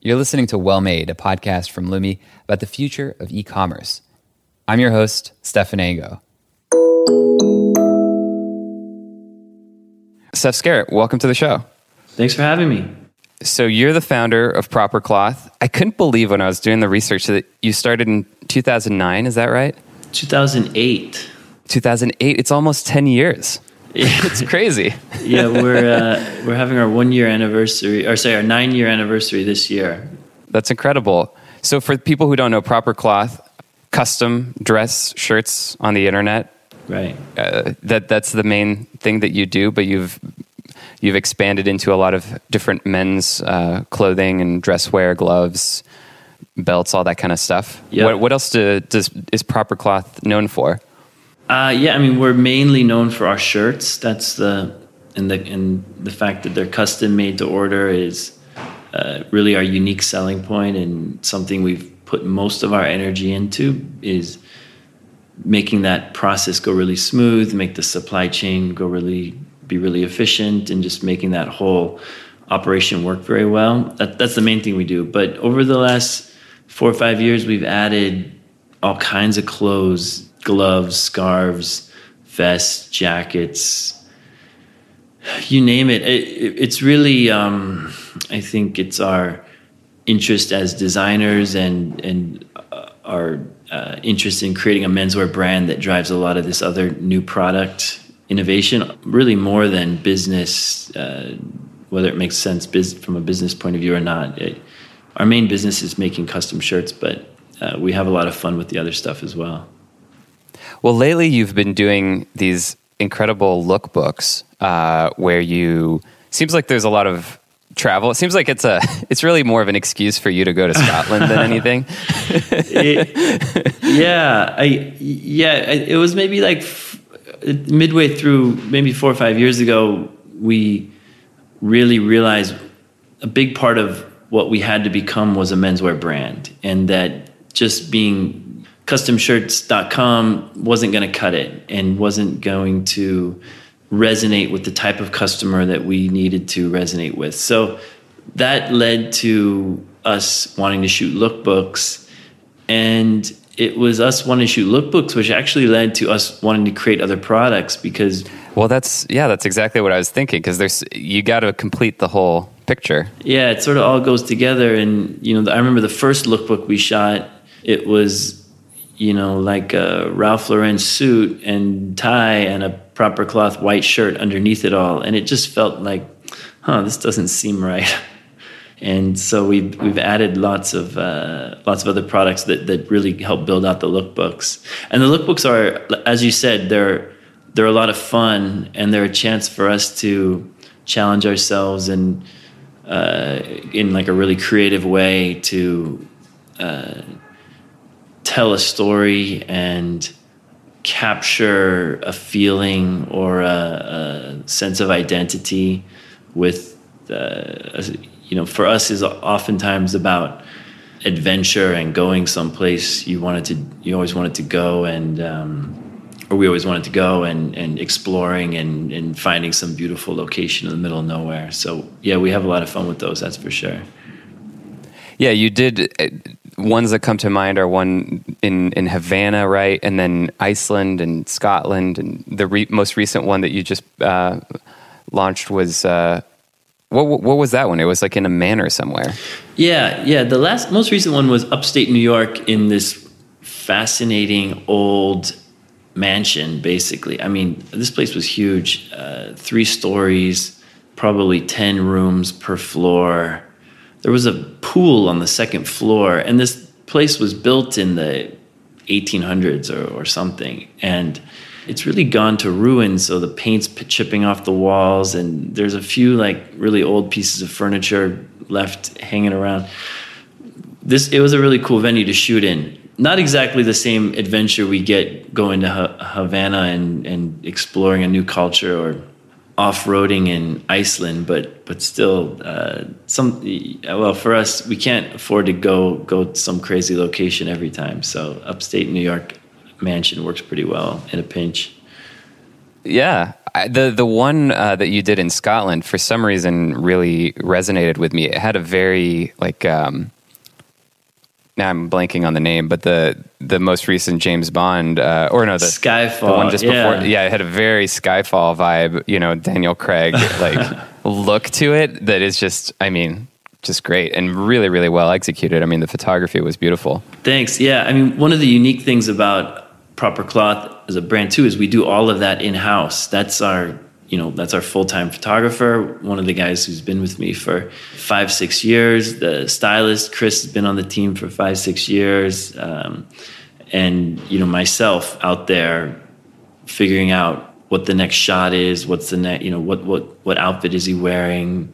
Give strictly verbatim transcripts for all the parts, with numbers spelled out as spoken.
You're listening to Well Made, a podcast from Lumi about the future of e-commerce. I'm your host, Stefan Ango. Steph Skerritt, welcome to the show. Thanks for having me. So you're the founder of Proper Cloth. I couldn't believe when I was doing the research that you started in two thousand nine, is that right? two thousand eight. two thousand eight, it's almost ten years. It's crazy. Yeah, we're uh, we're having our one year anniversary, or sorry, our nine year anniversary this year. That's incredible. So for people who don't know, Proper Cloth, custom dress shirts on the internet. Right. Uh, that that's the main thing that you do, but you've you've expanded into a lot of different men's uh, clothing and dress wear, gloves, belts, all that kind of stuff. Yep. What what else do, does is Proper Cloth known for? Uh, yeah, I mean, we're mainly known for our shirts. That's the and the and the fact that they're custom made to order is uh, really our unique selling point, and something we've put most of our energy into is making that process go really smooth, make the supply chain go really be really efficient, and just making that whole operation work very well. That, that's the main thing we do. But over the last four or five years, we've added all kinds of clothes. Gloves, scarves, vests, jackets, you name it. it, it it's really, um, I think it's our interest as designers and, and uh, our uh, interest in creating a menswear brand that drives a lot of this other new product innovation, really more than business, uh, whether it makes sense biz- from a business point of view or not. It, our main business is making custom shirts, but uh, we have a lot of fun with the other stuff as well. Well, lately you've been doing these incredible lookbooks uh, where you, seems like there's a lot of travel. It seems like it's a, it's really more of an excuse for you to go to Scotland than anything. it, yeah, I, yeah, it was maybe like f- midway through, maybe four or five years ago, we really realized a big part of what we had to become was a menswear brand, and that just being custom shirts dot com wasn't going to cut it and wasn't going to resonate with the type of customer that we needed to resonate with. So that led to us wanting to shoot lookbooks, and it was us wanting to shoot lookbooks which actually led to us wanting to create other products because... Well, that's, yeah, that's exactly what I was thinking, because there's, you got to complete the whole picture. Yeah, it sort of all goes together. And, you know, I remember the first lookbook we shot, it was... you know, like a Ralph Lauren suit and tie and a Proper Cloth white shirt underneath it all. And it just felt like, huh, this doesn't seem right. And so we've, we've added lots of uh, lots of other products that, that really help build out the lookbooks. And the lookbooks are, as you said, they're, they're a lot of fun, and they're a chance for us to challenge ourselves and uh, in like a really creative way to uh, tell a story and capture a feeling or a, a sense of identity with, uh, you know, for us is oftentimes about adventure and going someplace you wanted to, you always wanted to go, and um, or we always wanted to go, and, and exploring and, and finding some beautiful location in the middle of nowhere. So yeah, we have a lot of fun with those, that's for sure. Yeah, you did. Ones that come to mind are one in, in Havana, right? And then Iceland and Scotland. And the re- most recent one that you just uh, launched was, uh, what what was that one? It was like in a manor somewhere. Yeah, yeah. The last, most recent one was upstate New York in this fascinating old mansion, basically. I mean, this place was huge. Uh, three stories, probably ten rooms per floor. There was a pool on the second floor, and this place was built in the eighteen hundreds or, or something. And it's really gone to ruin, so the paint's chipping off the walls, and there's a few like really old pieces of furniture left hanging around. This it was a really cool venue to shoot in. Not exactly the same adventure we get going to ha- Havana and, and exploring a new culture or off-roading in Iceland, but but still, uh, some well for us, we can't afford to go go to some crazy location every time. So upstate New York mansion works pretty well in a pinch. Yeah, I, the the one uh, that you did in Scotland, for some reason, really resonated with me. It had a very like. Um, now I'm blanking on the name, but the the most recent James Bond, uh, or no, the Skyfall, the one just yeah. before. Yeah, it had a very Skyfall vibe. You know, Daniel Craig like look to it that is just. I mean. Just great and really, really well executed. I mean, the photography was beautiful. Thanks. Yeah. I mean, one of the unique things about Proper Cloth as a brand too is we do all of that in-house. That's our, you know, that's our full-time photographer. One of the guys who's been with me for five, six years. The stylist, Chris, has been on the team for five, six years. Um, and, you know, myself out there figuring out what the next shot is, what's the next, you know, what, what, what outfit is he wearing?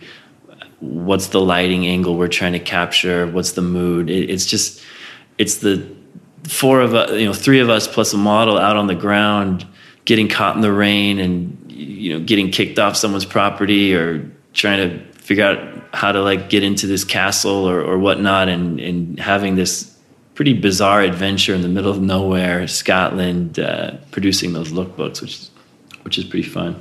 What's the lighting angle we're trying to capture? What's the mood? It, it's just, it's the four of us, you know, three of us plus a model out on the ground, getting caught in the rain and, you know, getting kicked off someone's property or trying to figure out how to like get into this castle or, or whatnot, and, and having this pretty bizarre adventure in the middle of nowhere, Scotland, uh, producing those lookbooks, which is, which is pretty fun.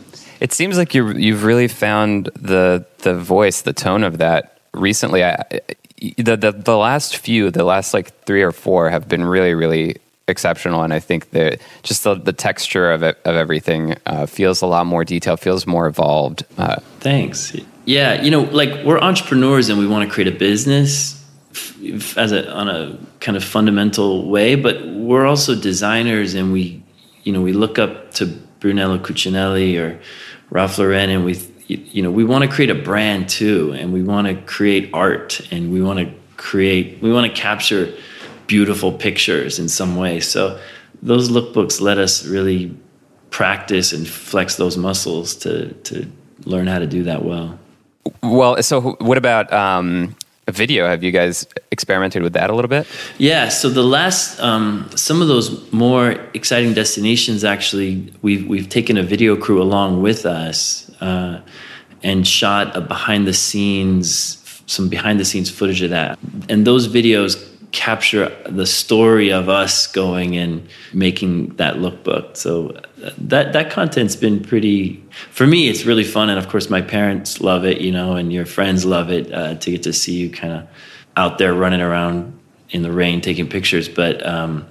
It seems like you you've really found the the voice, the tone of that recently. I, the, the the last few, the last like three or four, have been really really exceptional, and I think that just the, the texture of it, of everything uh, feels a lot more detailed, feels more evolved. Uh, Thanks. Yeah, you know, like we're entrepreneurs and we want to create a business f- as a on a kind of fundamental way, but we're also designers, and we, you know, we look up to Brunello Cucinelli or Ralph Lauren, and we, you know, we want to create a brand too, and we want to create art, and we want to create, we want to capture beautiful pictures in some way. So those lookbooks let us really practice and flex those muscles to to learn how to do that well. Well, so what about um, a video? Have you guys experimented with that a little bit? Yeah, so the last, um, some of those more exciting destinations, actually, we've, we've taken a video crew along with us uh, and shot a behind the scenes, some behind the scenes footage of that. And those videos capture the story of us going and making that lookbook. So that that content's been pretty, for me, it's really fun. And of course, my parents love it, you know, and your friends love it, uh, to get to see you kind of out there running around in the rain taking pictures. But um,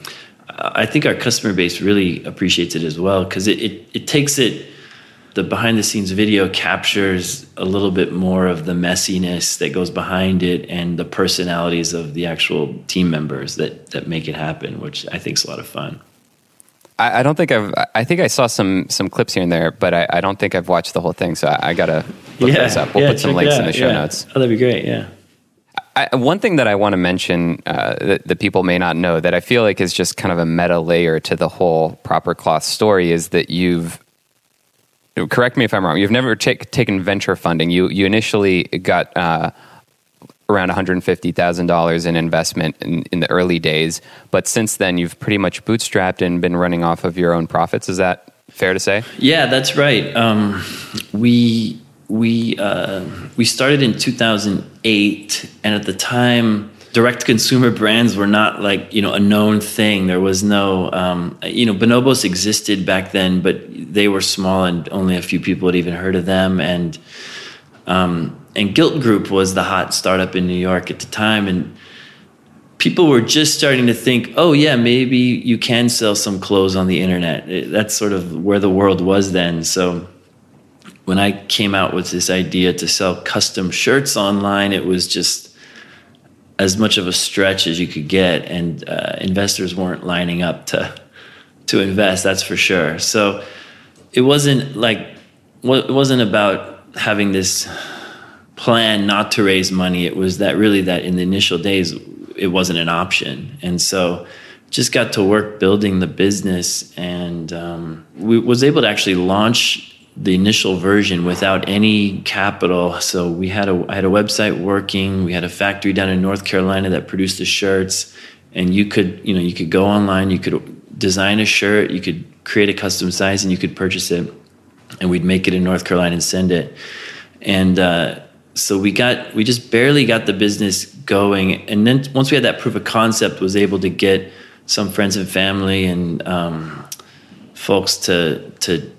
I think our customer base really appreciates it as well, because it, it, it takes it, the behind the scenes video captures a little bit more of the messiness that goes behind it and the personalities of the actual team members that, that make it happen, which I think is a lot of fun. I, I don't think I've, I think I saw some, some clips here and there, but I, I don't think I've watched the whole thing. So I, I got to look yeah, this up. We'll yeah, put some links in the show yeah. notes. Oh, that'd be great. Yeah. I, one thing that I want to mention uh, that, that people may not know, that I feel like is just kind of a meta layer to the whole Proper Cloth story, is that you've, correct me if I'm wrong, you've never take, taken venture funding. You you initially got uh, around one hundred fifty thousand dollars in investment in, in the early days, but since then you've pretty much bootstrapped and been running off of your own profits. Is that fair to say? Yeah, that's right. Um, we we uh, we started in two thousand eight, and at the time, direct consumer brands were not like, you know, a known thing. There was no, um, you know, Bonobos existed back then, but they were small and only a few people had even heard of them. And um, and Gilt Group was the hot startup in New York at the time, and people were just starting to think, oh yeah, maybe you can sell some clothes on the internet. It, that's sort of where the world was then. So when I came out with this idea to sell custom shirts online, it was just as much of a stretch as you could get, and uh, investors weren't lining up to to invest, that's for sure. So it wasn't like, it wasn't about having this plan not to raise money. It was that really that in the initial days, it wasn't an option. And so just got to work building the business, and um, we was able to actually launch the initial version without any capital. So we had a I had a website working. We had a factory down in North Carolina that produced the shirts, and you could you know you could go online, you could design a shirt, you could create a custom size, and you could purchase it, and we'd make it in North Carolina and send it. And uh, so we got we just barely got the business going, and then once we had that proof of concept, was able to get some friends and family and um, folks to to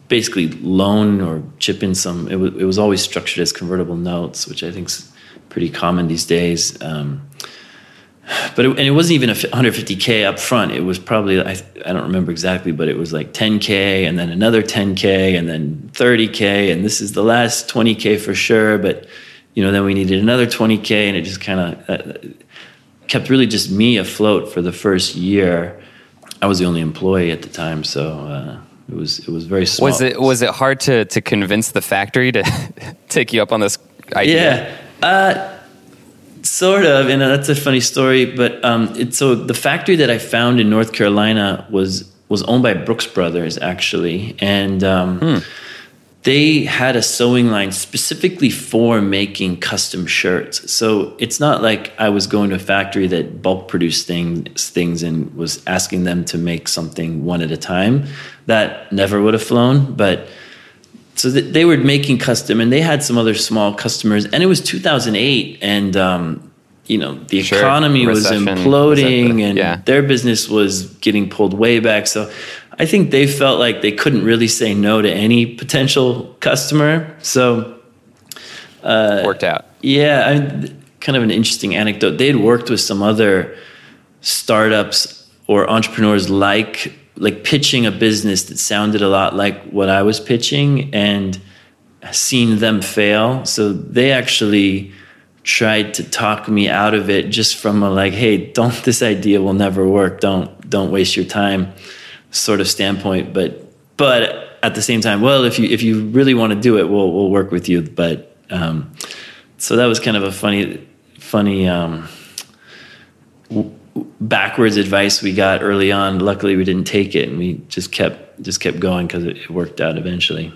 basically loan or chip in some. It, w- it was always structured as convertible notes, which I think is pretty common these days. Um, but it, and it wasn't even a one hundred fifty K up front. It was probably, I, I don't remember exactly, but it was like ten K and then another ten K and then thirty K. And this is the last twenty K for sure. But, you know, then we needed another twenty K, and it just kind of uh, kept really just me afloat for the first year. I was the only employee at the time. So, uh, It was it was very small. Was it was it hard to to convince the factory to take you up on this idea? Yeah, uh, sort of, and that's a funny story. But um, it, so the factory that I found in North Carolina was was owned by Brooks Brothers, actually, and um, hmm. they had a sewing line specifically for making custom shirts. So it's not like I was going to a factory that bulk produced things things and was asking them to make something one at a time. That never would have flown, but so th- they were making custom, and they had some other small customers, and it was two thousand eight, and um, you know the sure. economy Recession, was imploding, the, and yeah. their business was getting pulled way back. So I think they felt like they couldn't really say no to any potential customer. So uh, worked out. Yeah, I mean, kind of an interesting anecdote. They had worked with some other startups or entrepreneurs like. like pitching a business that sounded a lot like what I was pitching and seen them fail. So they actually tried to talk me out of it just from a like, hey, don't, this idea will never work. Don't, don't waste your time sort of standpoint. But, but at the same time, well, if you, if you really want to do it, we'll, we'll work with you. But, um, so that was kind of a funny, funny, um, w- backwards advice we got early on. Luckily we didn't take it, and we just kept just kept going because it, it worked out eventually.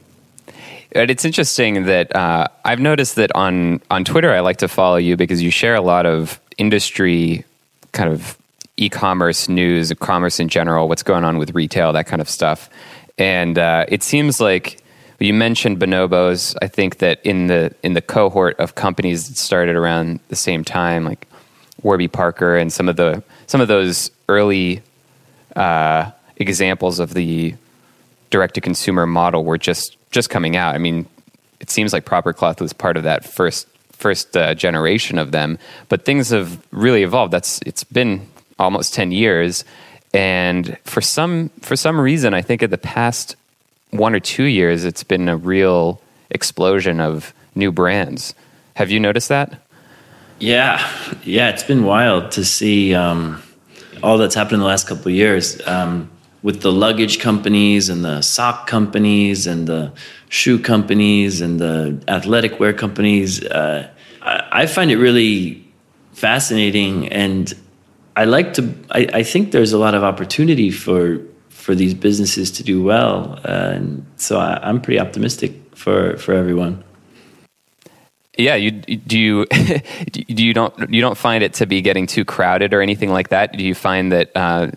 It's interesting that uh, I've noticed that on on Twitter I like to follow you because you share a lot of industry kind of e-commerce news, commerce in general, what's going on with retail, that kind of stuff. And uh, it seems like you mentioned Bonobos. I think that in the in the cohort of companies that started around the same time, like Warby Parker and some of the some of those early uh, examples of the direct-to-consumer model were just just coming out. I mean, it seems like Proper Cloth was part of that first first uh, generation of them, but things have really evolved. That's it's been almost ten years, and for some for some reason, I think in the past one or two years, it's been a real explosion of new brands. Have you noticed that? Yeah, yeah, it's been wild to see um, all that's happened in the last couple of years um, with the luggage companies and the sock companies and the shoe companies and the athletic wear companies. Uh, I, I find it really fascinating, and I like to. I, I think there's a lot of opportunity for for these businesses to do well, uh, and so I, I'm pretty optimistic for for everyone. Yeah, you do you do you don't you don't find it to be getting too crowded or anything like that? Do you find that uh,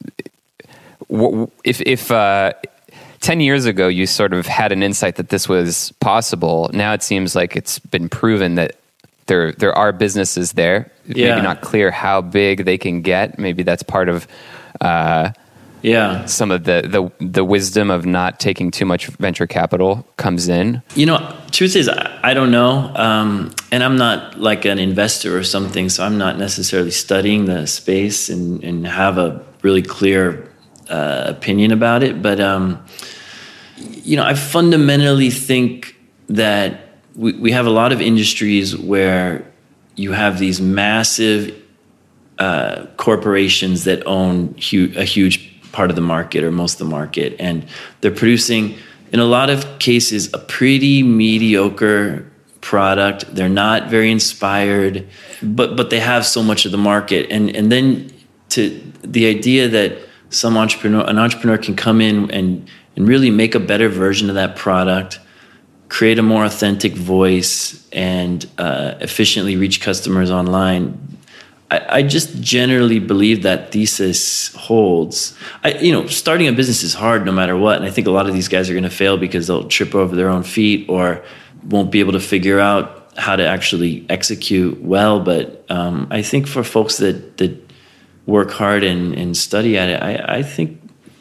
if if uh, ten years ago you sort of had an insight that this was possible, now it seems like it's been proven that there there are businesses there. Yeah. Maybe not clear how big they can get. Maybe that's part of. Uh, Yeah, some of the, the the wisdom of not taking too much venture capital comes in. You know, truth is, I, I don't know, um, and I'm not like an investor or something, so I'm not necessarily studying the space and, and have a really clear uh, opinion about it. But um, you know, I fundamentally think that we, we have a lot of industries where you have these massive uh, corporations that own hu- a huge part of the market or most of the market, and they're producing in a lot of cases a pretty mediocre product. They're not very inspired, but but they have so much of the market, and and then to the idea that some entrepreneur an entrepreneur can come in and and really make a better version of that product, create a more authentic voice, and uh, efficiently reach customers online. I just generally believe that thesis holds. I, you know, starting a business is hard no matter what. And I think a lot of these guys are going to fail because they'll trip over their own feet or won't be able to figure out how to actually execute well. But um, I think for folks that, that work hard and, and study at it, I, I think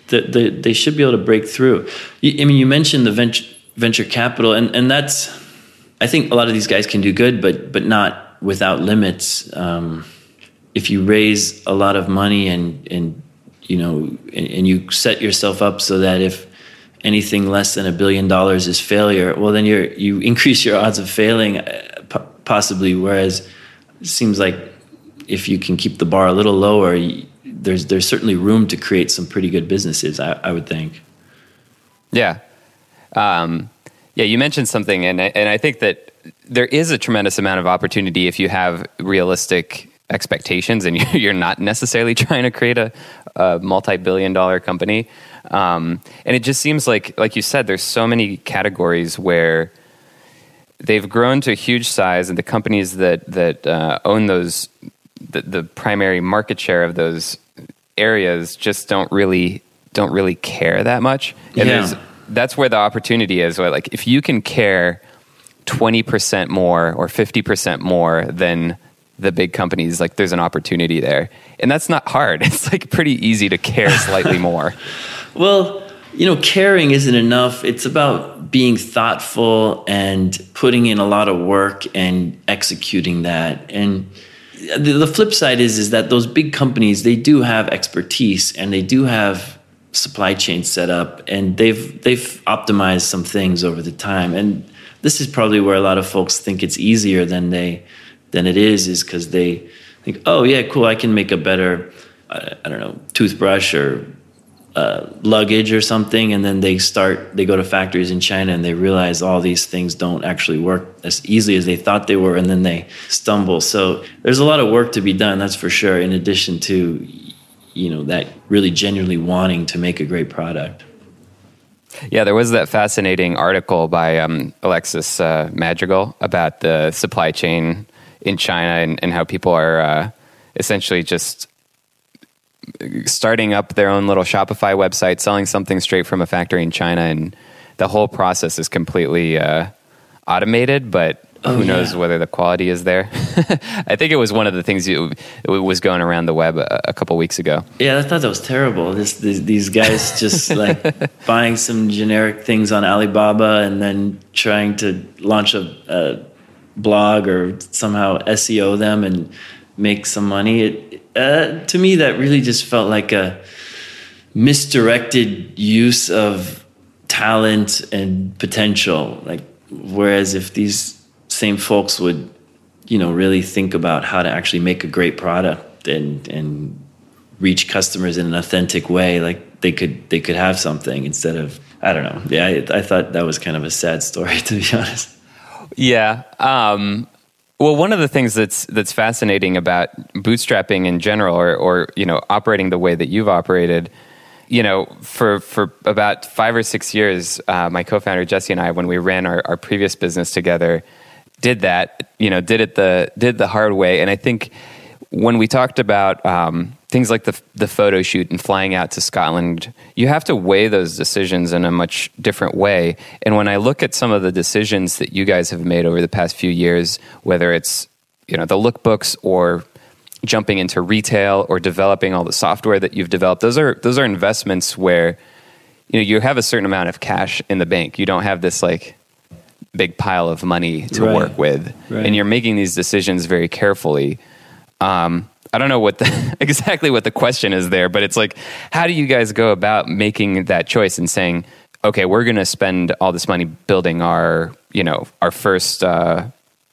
the, the, they should be able to break through. I mean, you mentioned the venture venture capital, and, and that's, I think a lot of these guys can do good, but but not without limits. Um, if you raise a lot of money and and you know and, and you set yourself up so that if anything less than a billion dollars is failure, well, then you're you increase your odds of failing, uh, p- possibly. Whereas it seems like if you can keep the bar a little lower, you, there's there's certainly room to create some pretty good businesses, I, I would think. Yeah. Um, yeah, you mentioned something, and I, and I think that there is a tremendous amount of opportunity if you have realistic expectations and you're not necessarily trying to create a, a multi-billion dollar company. Um, and it just seems like, like you said, there's so many categories where they've grown to a huge size, and the companies that that uh, own those, the, the primary market share of those areas, just don't really don't really care that much. And yeah. there's that's where the opportunity is. Where, like, if you can care twenty percent more or fifty percent more than the big companies, like, there's an opportunity there. And that's not hard. It's like pretty easy to care slightly more. Well, you know, caring isn't enough. It's about being thoughtful and putting in a lot of work and executing that. And the, the flip side is, is that those big companies, they do have expertise and they do have supply chain set up, and they've they've optimized some things over the time. And this is probably where a lot of folks think it's easier than they than it is, is because they think, oh yeah, cool, I can make a better, uh, I don't know, toothbrush or uh, luggage or something, and then they start they go to factories in China and they realize all these things don't actually work as easily as they thought they were, and then they stumble. So there's a lot of work to be done, that's for sure, in addition to, you know, that really genuinely wanting to make a great product. Yeah, there was that fascinating article by um, Alexis uh, Madrigal about the supply chain in China and, and how people are uh, essentially just starting up their own little Shopify website, selling something straight from a factory in China, and the whole process is completely uh, automated, but Oh, who knows yeah. whether the quality is there? I think it was one of the things you, it was going around the web a, a couple weeks ago. Yeah, I thought that was terrible. This, this, these guys just like buying some generic things on Alibaba and then trying to launch a, a blog or somehow S E O them and make some money. It, uh, to me, that really just felt like a misdirected use of talent and potential. Like, whereas if these same folks would, you know, really think about how to actually make a great product and and reach customers in an authentic way, like they could they could have something instead of, I don't know. Yeah, I, I thought that was kind of a sad story, to be honest. Yeah. Um, well, one of the things that's that's fascinating about bootstrapping in general, or or you know, operating the way that you've operated, you know, for for about five or six years, uh, my co-founder Jesse and I, when we ran our, our previous business together, did that, you know, did it the did the hard way. And I think when we talked about um, things like the the photo shoot and flying out to Scotland, you have to weigh those decisions in a much different way. And when I look at some of the decisions that you guys have made over the past few years, whether it's, you know, the lookbooks or jumping into retail or developing all the software that you've developed, those are those are investments where, you know, you have a certain amount of cash in the bank. You don't have this like big pile of money to right. work with, right. and you're making these decisions very carefully. Um, I don't know what the, exactly what the question is there, but it's like, how do you guys go about making that choice and saying, okay, we're going to spend all this money building our, you know, our first uh,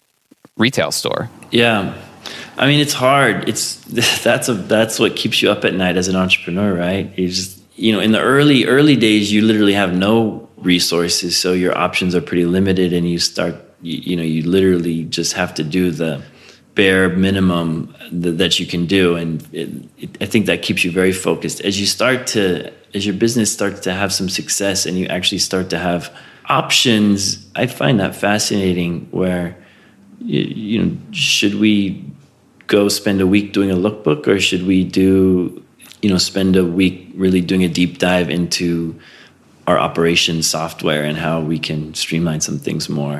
retail store? Yeah. I mean, it's hard. It's that's a that's what keeps you up at night as an entrepreneur, right? You just, you know, in the early early days, you literally have no resources, so your options are pretty limited, and you start, you, you know, you literally just have to do the bare minimum th- that you can do, and it, it, I think that keeps you very focused. As you start to, as your business starts to have some success, and you actually start to have options, I find that fascinating. Where you, you know, should we go spend a week doing a lookbook, or should we do, you know, spend a week really doing a deep dive into our operations software and how we can streamline some things more?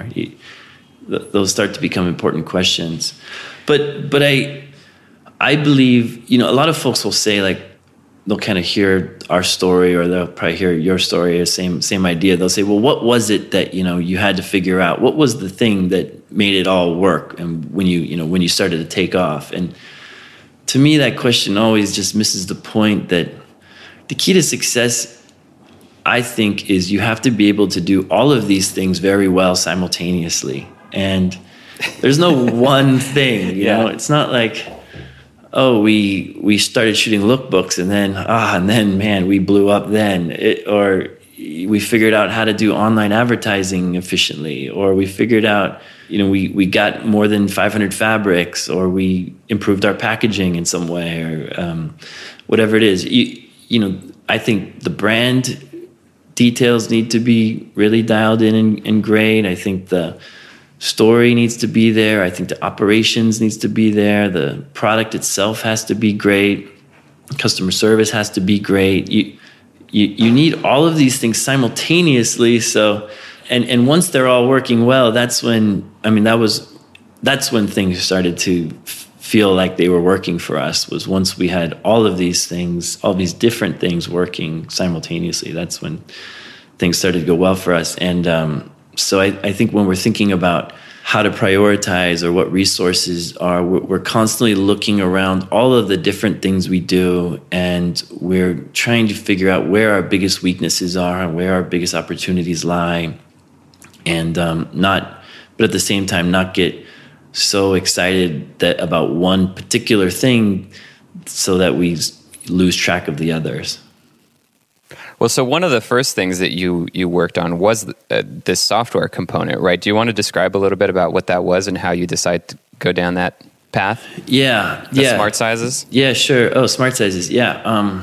Those start to become important questions. But but I I believe, you know, a lot of folks will say, like, they'll kind of hear our story, or they'll probably hear your story, or same same idea. They'll say, well, what was it that, you know, you had to figure out? What was the thing that made it all work? And when you, you know, when you started to take off? And to me, that question always just misses the point that the key to success, I think, is you have to be able to do all of these things very well simultaneously. And there's no one thing, you yeah. know, it's not like, oh, we we started shooting lookbooks and then, ah, and then, man, we blew up then. It, or we figured out how to do online advertising efficiently, or we figured out, you know, we, we got more than five hundred fabrics, or we improved our packaging in some way, or um, whatever it is. You, you know, I think the brand details need to be really dialed in and, and great. I think the story needs to be there. I think the operations needs to be there. The product itself has to be great. Customer service has to be great. You, you, you need all of these things simultaneously. So, and, and once they're all working well, that's when, I mean, that was, that's when things started to f- feel like they were working for us, was once we had all of these things, all these different things working simultaneously. That's when things started to go well for us. And, um, So I, I think when we're thinking about how to prioritize or what resources are, we're, we're constantly looking around all of the different things we do, and we're trying to figure out where our biggest weaknesses are and where our biggest opportunities lie, and um, not, but at the same time, not get so excited that about one particular thing so that we lose track of the others. Well, so one of the first things that you you worked on was uh, this software component, right? Do you want to describe a little bit about what that was and how you decided to go down that path? Yeah, the yeah. Smart Sizes? Yeah, sure. Oh, Smart Sizes, yeah. Um,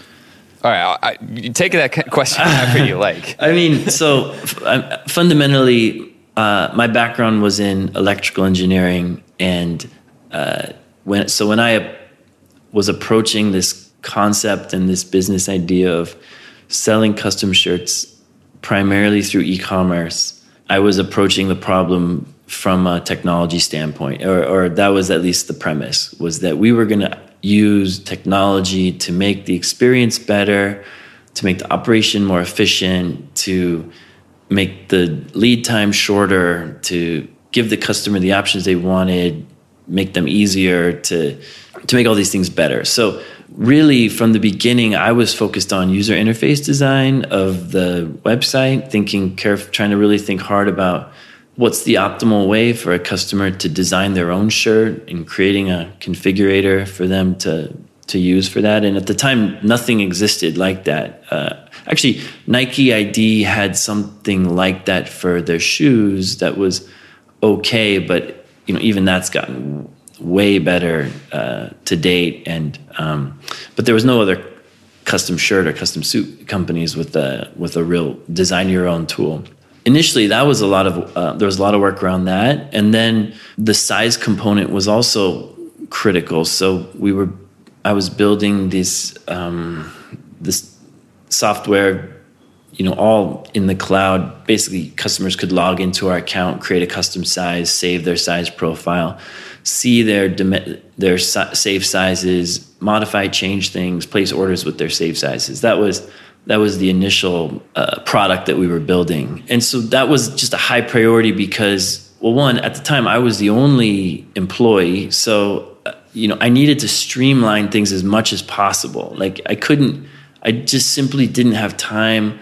All right, I, I, you take that question however you like. I mean, so f- fundamentally, uh, my background was in electrical engineering, and uh, when so when I was approaching this concept and this business idea of selling custom shirts primarily through e-commerce, I was approaching the problem from a technology standpoint, or, or that was at least the premise, was that we were going to use technology to make the experience better, to make the operation more efficient, to make the lead time shorter, to give the customer the options they wanted, make them easier, to to make all these things better. So really, from the beginning, I was focused on user interface design of the website, thinking, caref- trying to really think hard about what's the optimal way for a customer to design their own shirt, and creating a configurator for them to to use for that. And at the time, nothing existed like that. Uh, actually, Nike I D had something like that for their shoes that was okay, but you know, even that's gotten way better uh, to date, and um, but there was no other custom shirt or custom suit companies with a with a real design your own tool. Initially, that was a lot of uh, there was a lot of work around that, and then the size component was also critical. So we were, I was building this um, this software, you know, all in the cloud. Basically, customers could log into our account, create a custom size, save their size profile, see their their save sizes, modify, change things, place orders with their save sizes. That was that was the initial uh, product that we were building, and so that was just a high priority because, well, one, at the time I was the only employee, so uh, you know, I needed to streamline things as much as possible. Like I couldn't, I just simply didn't have time,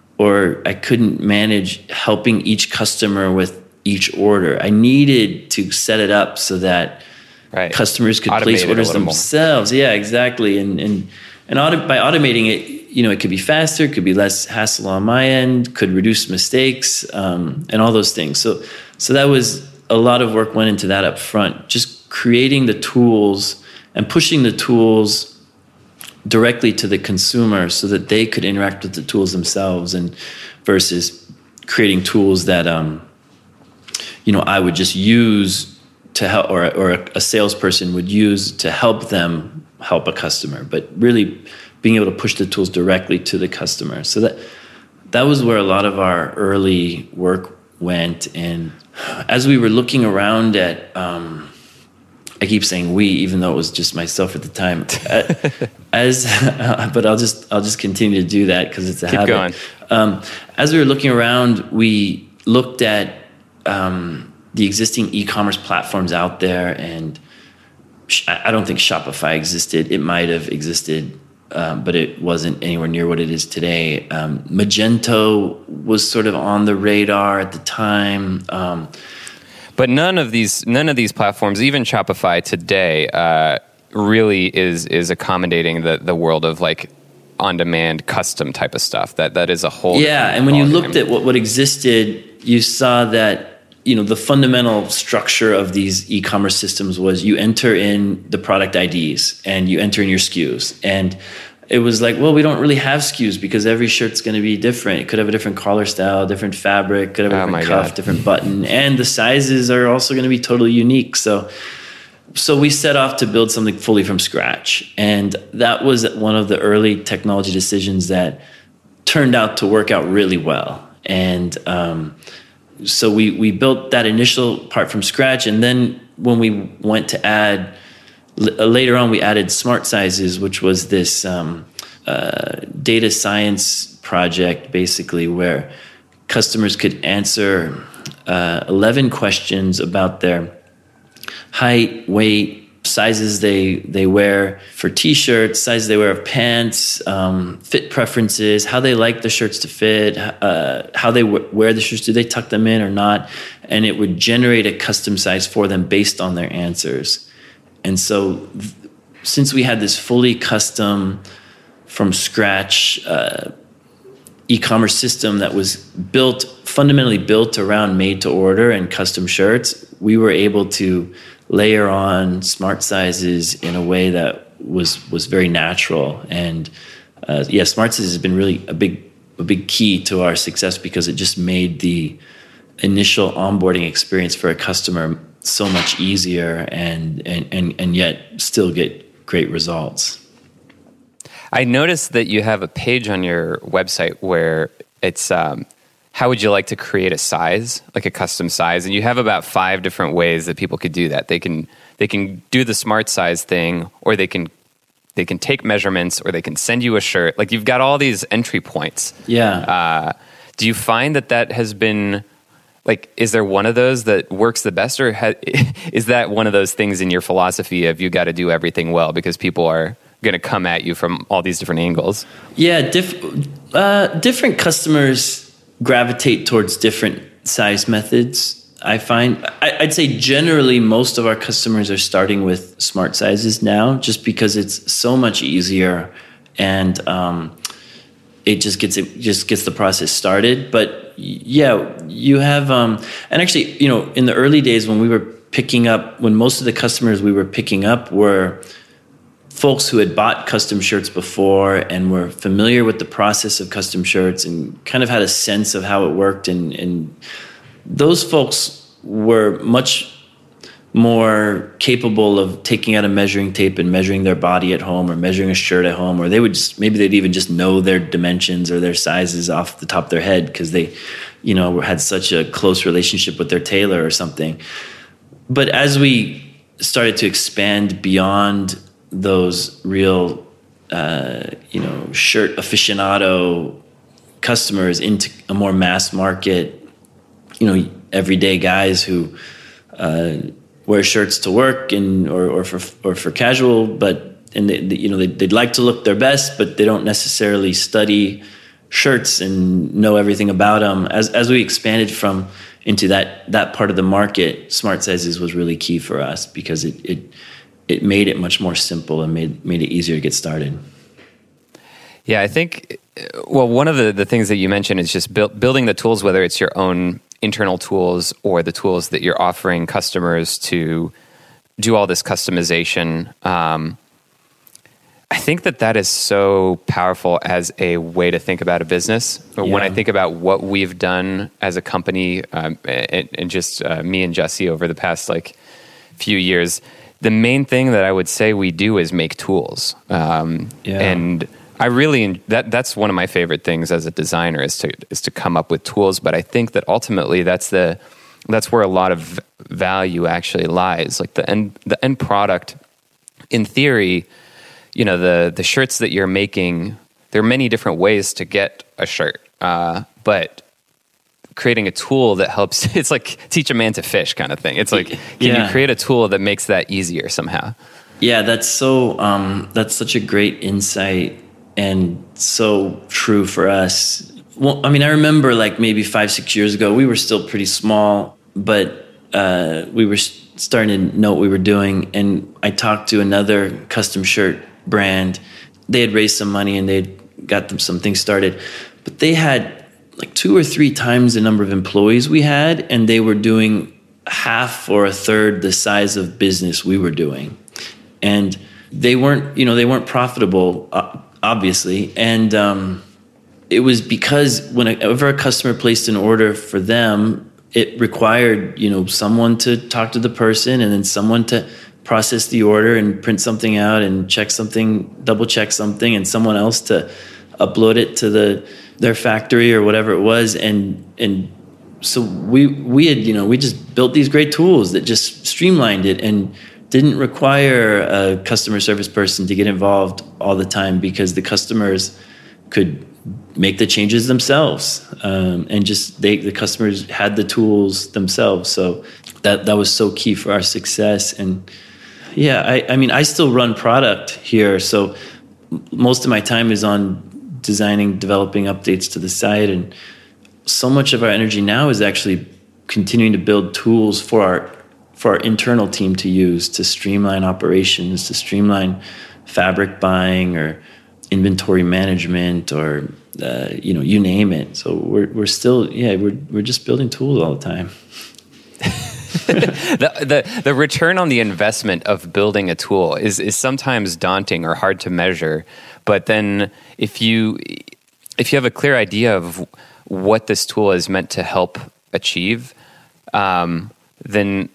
or I couldn't manage helping each customer with each order. I needed to set it up so that right. customers could Automate place orders themselves. More. Yeah, exactly. And and and auto, by automating it, you know, it could be faster, it could be less hassle on my end, could reduce mistakes, um, and all those things. So so that was a lot of work went into that up front, just creating the tools and pushing the tools directly to the consumer so that they could interact with the tools themselves, and versus creating tools that um, you know, I would just use to help, or or a salesperson would use to help them help a customer, but really being able to push the tools directly to the customer. So that that was where a lot of our early work went. And as we were looking around at um, I keep saying we, even though it was just myself at the time. As, but I'll just I'll just continue to do that because it's a keep habit. Going. Um, as we were looking around, we looked at um, the existing e-commerce platforms out there, and I don't think Shopify existed. It might have existed, um, but it wasn't anywhere near what it is today. Um, Magento was sort of on the radar at the time. Um, But none of these, none of these platforms, even Shopify today, uh, really is is accommodating the the world of like on-demand, custom type of stuff. That that is a whole yeah. And when you looked at what what existed, you saw that you know the fundamental structure of these e-commerce systems was you enter in the product I Ds and you enter in your S K Us. And it was like, well, we don't really have S K Us because every shirt's going to be different. It could have a different collar style, different fabric, could have a different oh cuff, God. different button, and the sizes are also going to be totally unique. So, so we set off to build something fully from scratch, and that was one of the early technology decisions that turned out to work out really well. And um, so we we built that initial part from scratch, and then when we went to add. Later on, we added Smart Sizes, which was this um, uh, data science project, basically, where customers could answer uh, eleven questions about their height, weight, sizes they they wear for T-shirts, sizes they wear of pants, um, fit preferences, how they like the shirts to fit, uh, how they w- wear the shirts, do they tuck them in or not, and it would generate a custom size for them based on their answers. And so th- since we had this fully custom, from scratch uh, e-commerce system that was built, fundamentally built around made to order and custom shirts, we were able to layer on Smart Sizes in a way that was was very natural. And uh, yeah, Smart Sizes has been really a big a big key to our success because it just made the initial onboarding experience for a customer so much easier and, and, and, and yet still get great results. I noticed that you have a page on your website where it's um, how would you like to create a size, like a custom size, and you have about five different ways that people could do that. They can they can do the Smart Size thing, or they can they can take measurements, or they can send you a shirt. Like you've got all these entry points. Yeah. Uh, do you find that that has been like, is there one of those that works the best, or ha- is that one of those things in your philosophy of you got to do everything well because people are going to come at you from all these different angles? Yeah, diff- uh, different customers gravitate towards different size methods. I find, I, I'd say generally most of our customers are starting with Smart Sizes now, just because it's so much easier and um, it just gets it just gets the process started. But yeah, you have, um, and actually, you know, in the early days when we were picking up, when most of the customers we were picking up were folks who had bought custom shirts before and were familiar with the process of custom shirts and kind of had a sense of how it worked. And, and those folks were much more capable of taking out a measuring tape and measuring their body at home, or measuring a shirt at home, or they would just, maybe they'd even just know their dimensions or their sizes off the top of their head because they, you know, had such a close relationship with their tailor or something. But as we started to expand beyond those real, uh, you know, shirt aficionado customers into a more mass market, you know, everyday guys who uh, wear shirts to work and or, or for or for casual, but and they, they, you know they, they'd like to look their best, but they don't necessarily study shirts and know everything about them. As as we expanded from into that that part of the market, Smart Sizes was really key for us because it it it made it much more simple and made made it easier to get started. Yeah, I think, well, one of the, the things that you mentioned is just build, building the tools, whether it's your own internal tools or the tools that you're offering customers to do all this customization. Um, I think that that is so powerful as a way to think about a business. Yeah. When I think about what we've done as a company, um, and, and just uh, me and Jesse over the past like few years, the main thing that I would say we do is make tools. Um, yeah. And I really, that that's one of my favorite things as a designer is to is to come up with tools. But I think that ultimately that's the that's where a lot of value actually lies. Like the end, the end product, in theory, you know, the the shirts that you're making, there are many different ways to get a shirt, uh, but creating a tool that helps, it's like teach a man to fish kind of thing. It's like, can yeah. you create a tool that makes that easier somehow? Yeah, that's so, um, that's such a great insight and so true for us. Well, I mean, I remember like maybe five, six years ago, we were still pretty small, but uh, we were starting to know what we were doing. And I talked to another custom shirt brand. They had raised some money and they'd got them some things started, but they had like two or three times the number of employees we had, and they were doing half or a third the size of business we were doing. And they weren't, you know, they weren't profitable, uh, obviously. And um, it was because whenever a customer placed an order for them, it required, you know, someone to talk to the person and then someone to process the order and print something out and check something, double check something, and someone else to upload it to the their factory or whatever it was. And and so we we had, you know, we just built these great tools that just streamlined it and didn't require a customer service person to get involved all the time, because the customers could make the changes themselves, um, and just they the customers had the tools themselves. So that that was so key for our success. And yeah, I, I mean, I still run product here, so most of my time is on designing, developing updates to the site, and so much of our energy now is actually continuing to build tools for our for our internal team to use to streamline operations, to streamline fabric buying or inventory management, or uh, you know, you name it. So we're we're still yeah we're we're just building tools all the time. the, the the return on the investment of building a tool is is sometimes daunting or hard to measure. But then if you if you have a clear idea of what this tool is meant to help achieve, um, then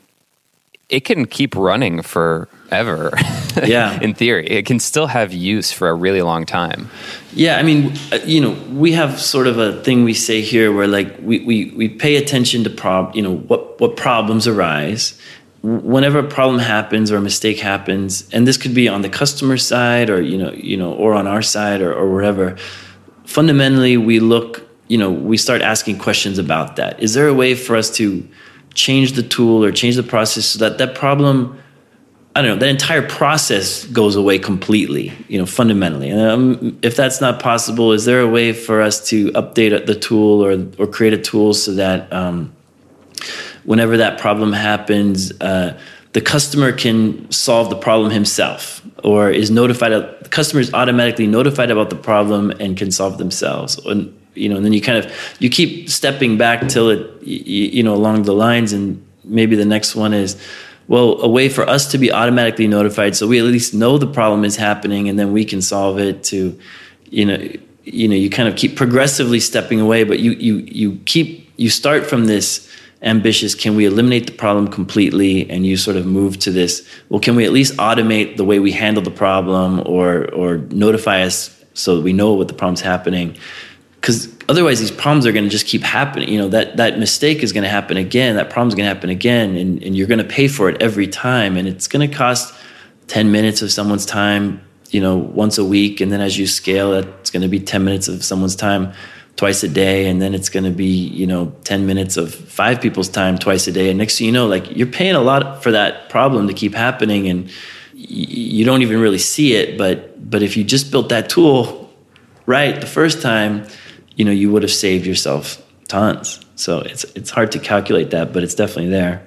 it can keep running forever. Yeah. In theory, it can still have use for a really long time. Yeah, I mean, you know, we have sort of a thing we say here where like we we, we pay attention to prob, you know, what what problems arise. Whenever a problem happens or a mistake happens, and this could be on the customer side or, you know, you know, or on our side or, or wherever, fundamentally we look, you know, we start asking questions about that. Is there a way for us to change the tool or change the process so that that problem, I don't know, that entire process goes away completely, you know, fundamentally? And um, if that's not possible, is there a way for us to update the tool or or create a tool so that um, whenever that problem happens, uh, the customer can solve the problem himself, or is notified of, the customer is automatically notified about the problem and can solve themselves. And, you know, and then you kind of, you keep stepping back till it, you, you know, along the lines, and maybe the next one is, well, a way for us to be automatically notified so we at least know the problem is happening and then we can solve it. To, you know, you know, you kind of keep progressively stepping away, but you you you keep, you start from this ambitious, can we eliminate the problem completely? And you sort of move to this, well, can we at least automate the way we handle the problem, or or notify us so that we know what the problem's happening? Because otherwise these problems are going to just keep happening. You know, that, that mistake is going to happen again, that problem's going to happen again, and, and you're going to pay for it every time. And it's going to cost ten minutes of someone's time, you know, once a week. And then as you scale, that's going to be ten minutes of someone's time twice a day. And then it's going to be, you know, ten minutes of five people's time twice a day. And next thing you know, like, you're paying a lot for that problem to keep happening, and y- you don't even really see it. But, but if you just built that tool right the first time, you know, you would have saved yourself tons. So it's it's hard to calculate that, but it's definitely there.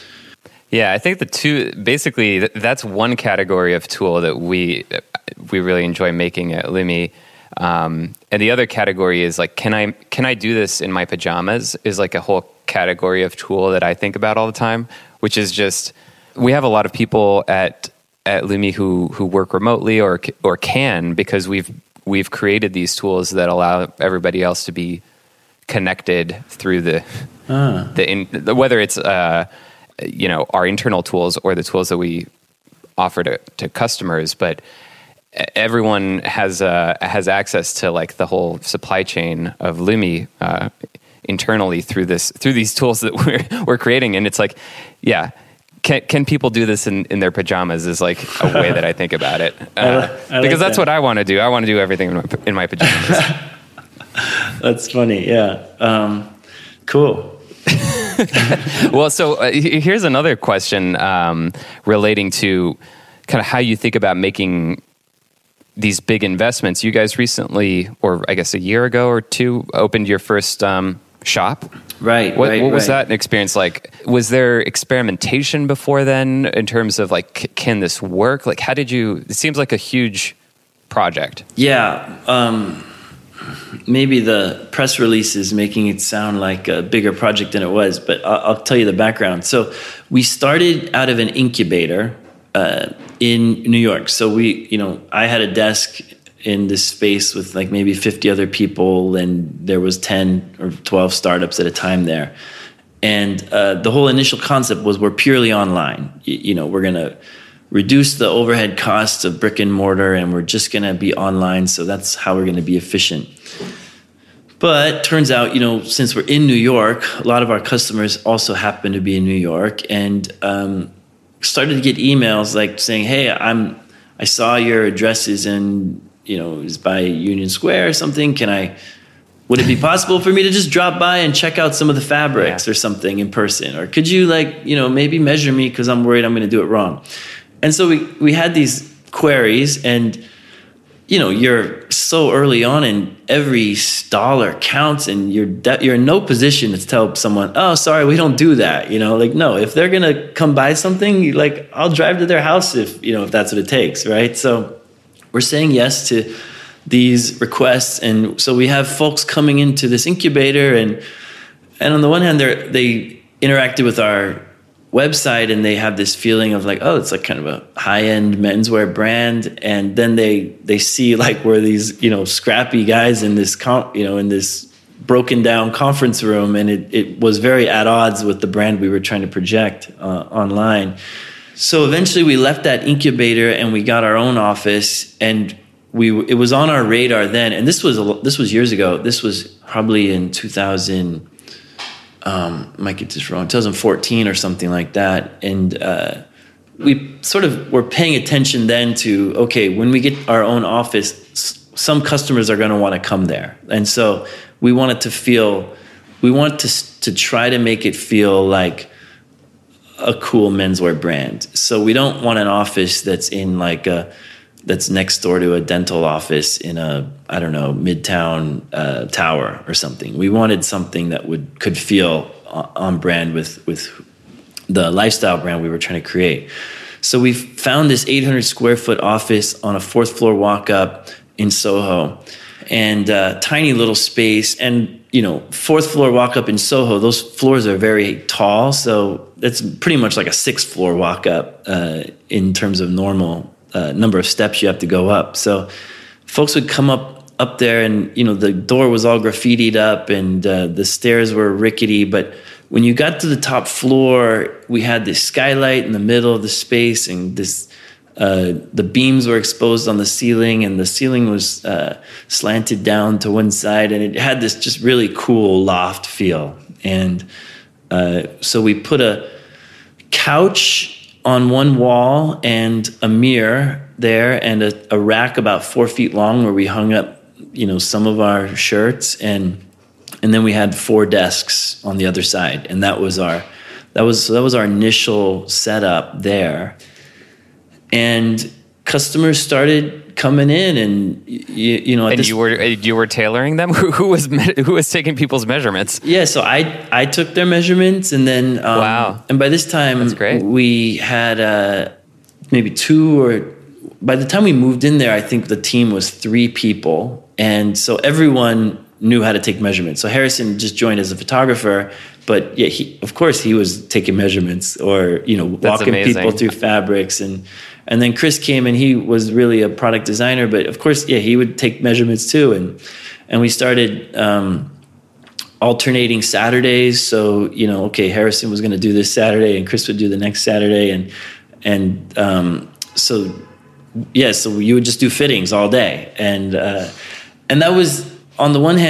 Yeah, I think the two, basically, that's one category of tool that we we really enjoy making at Lumi. Um, and the other category is like, can I can I do this in my pajamas? Is like a whole category of tool that I think about all the time, which is just, we have a lot of people at at Lumi who who work remotely or or can, because we've we've created these tools that allow everybody else to be connected through the ah. the, in, the whether it's uh, you know, our internal tools or the tools that we offer to, to customers, but everyone has uh, has access to like the whole supply chain of Lumi uh, internally through this through these tools that we're we're creating. And it's like, yeah, can can people do this in, in their pajamas is like a way that I think about it. Uh, I like, I because like that's that. what I want to do. I want to do everything in my, in my pajamas. That's funny. Yeah. Um, cool. Well, so uh, here's another question um, relating to kind of how you think about making these big investments. You guys recently, or I guess a year ago or two, opened your first um, shop. Right. What, right, what was right. that experience like? Was there experimentation before then in terms of like, c- can this work? Like, how did you? It seems like a huge project. Yeah. Um, maybe the press release is making it sound like a bigger project than it was, but I'll, I'll tell you the background. So we started out of an incubator uh, in New York. So we, you know, I had a desk in this space with like maybe fifty other people, and there was ten or twelve startups at a time there. And uh, the whole initial concept was we're purely online. You, you know, we're going to reduce the overhead costs of brick and mortar, and we're just going to be online. So that's how we're going to be efficient. But turns out, you know, since we're in New York, a lot of our customers also happen to be in New York, and um, started to get emails like saying, "Hey, I'm, I saw your addresses in, you know, is by Union Square or something. Can I? Would it be possible for me to just drop by and check out some of the fabrics Yeah. or something in person? Or could you like, you know, maybe measure me because I'm worried I'm going to do it wrong?" And so we, we had these queries, and, you know, you're so early on and every dollar counts, and you're, de- you're in no position to tell someone, "Oh, sorry, we don't do that." You know, like, no, if they're going to come buy something, like, I'll drive to their house if, you know, if that's what it takes. Right. So we're saying yes to these requests. And so we have folks coming into this incubator, and, and on the one hand, they they interacted with our website, and they have this feeling of like, oh, it's like kind of a high-end menswear brand, and then they they see like we're these, you know, scrappy guys in this con- you know in this broken down conference room, and it it was very at odds with the brand we were trying to project uh, online. So eventually we left that incubator and we got our own office, and we it was on our radar then, and this was a, this was years ago. This was probably in two thousand. Um, I might get this wrong, twenty fourteen or something like that. And uh, we sort of were paying attention then to, okay, when we get our own office, s- some customers are going to want to come there. And so we wanted to feel, we want to to try to make it feel like a cool menswear brand. So we don't want an office that's in like a, that's next door to a dental office in a, I don't know, Midtown uh, tower or something. We wanted something that would could feel on brand with with the lifestyle brand we were trying to create. So we found this eight hundred square foot office on a fourth floor walk up in Soho, and uh, tiny little space. And you know, fourth floor walk up in Soho, those floors are very tall, so it's pretty much like a sixth floor walk up uh, in terms of normal. Uh, number of steps you have to go up. So folks would come up up there, and you know the door was all graffitied up, and uh, the stairs were rickety. But when you got to the top floor, we had this skylight in the middle of the space, and this uh, the beams were exposed on the ceiling, and the ceiling was uh, slanted down to one side, and it had this just really cool loft feel. And uh, so we put a couch on one wall and a mirror there, and a, a rack about four feet long where we hung up, you know, some of our shirts, and and then we had four desks on the other side, and that was our that was that was our initial setup there. And customers started coming in, and you, you know, at And this, you were you were tailoring them. Who, who was me- who was taking people's measurements? yeah, so I I took their measurements, and then um, Wow. and by this time That's great. we had uh, maybe two or by the time we moved in there, I think the team was three people, and so everyone knew how to take measurements. So Harrison just joined as a photographer, but yeah, he of course he was taking measurements, or you know, That's walking amazing. people through fabrics. and And then Chris came, and he was really a product designer, but of course, yeah, he would take measurements too. And and we started um, alternating Saturdays. So, you know, okay, Harrison was going to do this Saturday, and Chris would do the next Saturday. And and um, so, yeah, so you would just do fittings all day. And uh, and that was, on the one hand,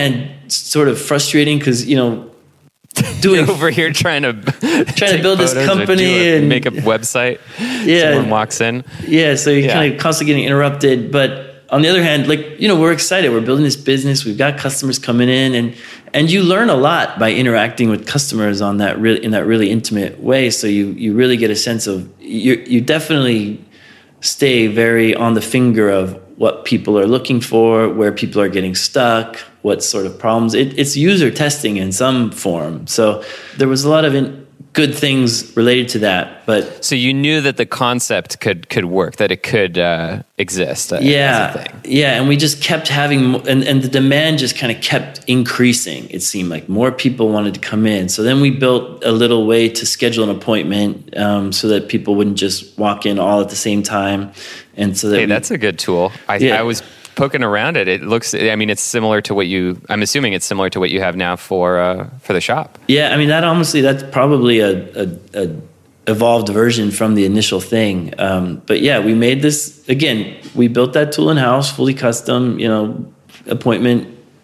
sort of frustrating because, you know, doing over here trying to trying to build this company a, and make a website. Yeah, someone walks in. Yeah, so you're yeah. kind of constantly getting interrupted. But on the other hand, like, you know, we're excited. We're building this business. We've got customers coming in, and and you learn a lot by interacting with customers on that really in that really intimate way. So you you really get a sense of you you definitely stay very on the finger of what people are looking for, where people are getting stuck, what sort of problems. It, it's user testing in some form. So there was a lot of in, good things related to that. But so you knew that the concept could could work, that it could uh, exist. Uh, yeah, as a thing. yeah, and we just kept having, and, and the demand just kind of kept increasing. It seemed like more people wanted to come in. So then we built a little way to schedule an appointment um, so that people wouldn't just walk in all at the same time. And so that hey, we, that's a good tool. I, yeah. I was poking around it. It looks. I mean, it's similar to what you. I'm assuming it's similar to what you have now for uh, for the shop. Yeah, I mean that honestly, that's probably a, a, a evolved version from the initial thing. Um, but yeah, we made this again. We built that tool in house, fully custom. You know, appointment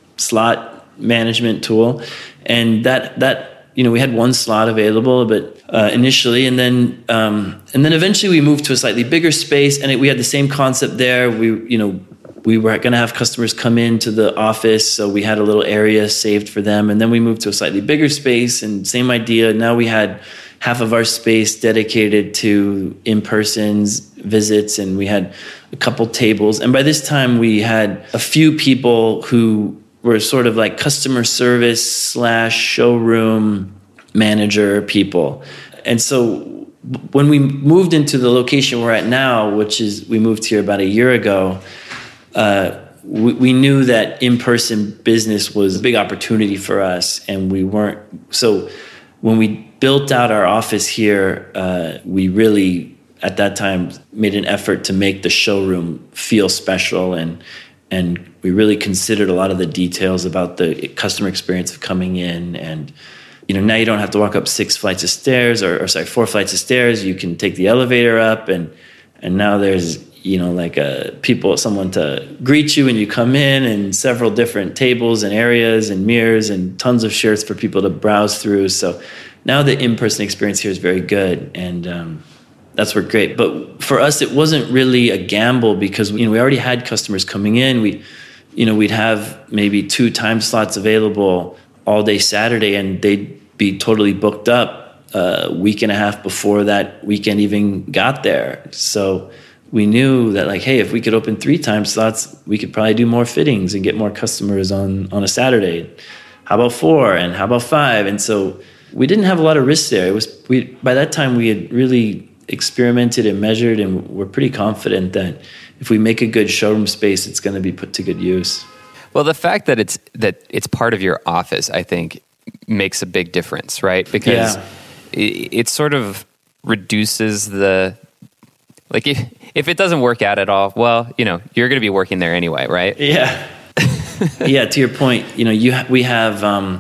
slot management tool, and that that. You know, we had one slot available, but uh, initially, and then um, and then eventually we moved to a slightly bigger space, and it, we had the same concept there. We, you know, we were going to have customers come into the office, so we had a little area saved for them, and then we moved to a slightly bigger space, and same idea. Now we had half of our space dedicated to in-person visits, and we had a couple tables, and by this time we had a few people who were sort of like customer service slash showroom manager people. And so when we moved into the location we're at now, which is, we moved here about a year ago, uh, we, we knew that in-person business was a big opportunity for us. And we weren't, so when we built out our office here, uh, we really, at that time, made an effort to make the showroom feel special, and And we really considered a lot of the details about the customer experience of coming in. And, you know, now you don't have to walk up six flights of stairs or, or sorry, four flights of stairs. You can take the elevator up, and and now there's, you know, like a people, someone to greet you when you come in, and several different tables and areas and mirrors and tons of shirts for people to browse through. So now the in-person experience here is very good. And, um, that's worked great. But for us, it wasn't really a gamble because, you know, we already had customers coming in. We, you know, we'd have maybe two time slots available all day Saturday, and they'd be totally booked up a week and a half before that weekend even got there. So we knew that, like, hey, if we could open three time slots, we could probably do more fittings and get more customers on, on a Saturday. How about four? And how about five? And so we didn't have a lot of risk there. It was, we, by that time we had really experimented and measured, and we're pretty confident that if we make a good showroom space, it's going to be put to good use. Well, the fact that it's that it's part of your office, I think, makes a big difference, right? Because yeah. it, it sort of reduces the, like, if if it doesn't work out at all, well, you know, you're going to be working there anyway, right? Yeah. Yeah. To your point, you know, you ha- we have. Um,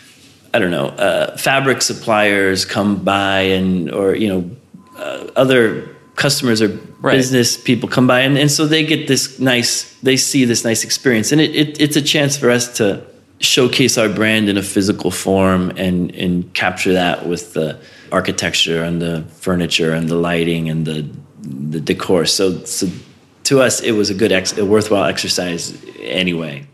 I don't know, uh, fabric suppliers come by, and or you know. Uh, other customers or right. business people come by, and, and so they get this nice, they see this nice experience, and it, it it's a chance for us to showcase our brand in a physical form and and capture that with the architecture and the furniture and the lighting and the the decor. So so to us, it was a good, ex- a worthwhile exercise anyway.